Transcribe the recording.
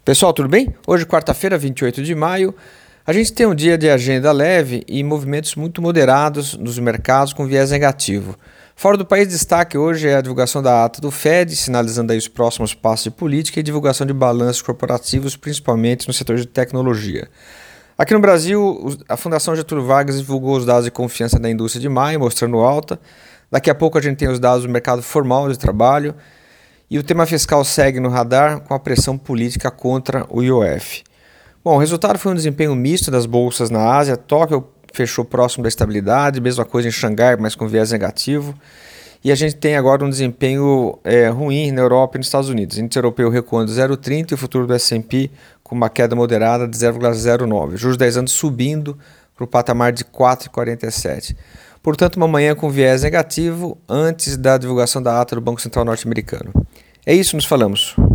Pessoal, tudo bem? Hoje, quarta-feira, 28 de maio, a gente tem um dia de agenda leve e movimentos muito moderados nos mercados com viés negativo. Fora do país, destaque hoje é a divulgação da ata do Fed, sinalizando aí os próximos passos de política e divulgação de balanços corporativos, principalmente no setor de tecnologia. Aqui no Brasil, a Fundação Getúlio Vargas divulgou os dados de confiança da indústria de maio, mostrando alta. Daqui a pouco a gente tem os dados do mercado formal de trabalho. E o tema fiscal segue no radar com a pressão política contra o IOF. Bom, o resultado foi um desempenho misto das bolsas na Ásia. Tóquio fechou próximo da estabilidade, mesma coisa em Xangai, mas com viés negativo. E a gente tem agora um desempenho ruim na Europa e nos Estados Unidos. O índice europeu recuando 0,30 e o futuro do S&P com uma queda moderada de 0,09. Juros de 10 anos subindo para o patamar de 4,47. Portanto, uma manhã com viés negativo antes da divulgação da ata do Banco Central norte-americano. É isso, nos falamos.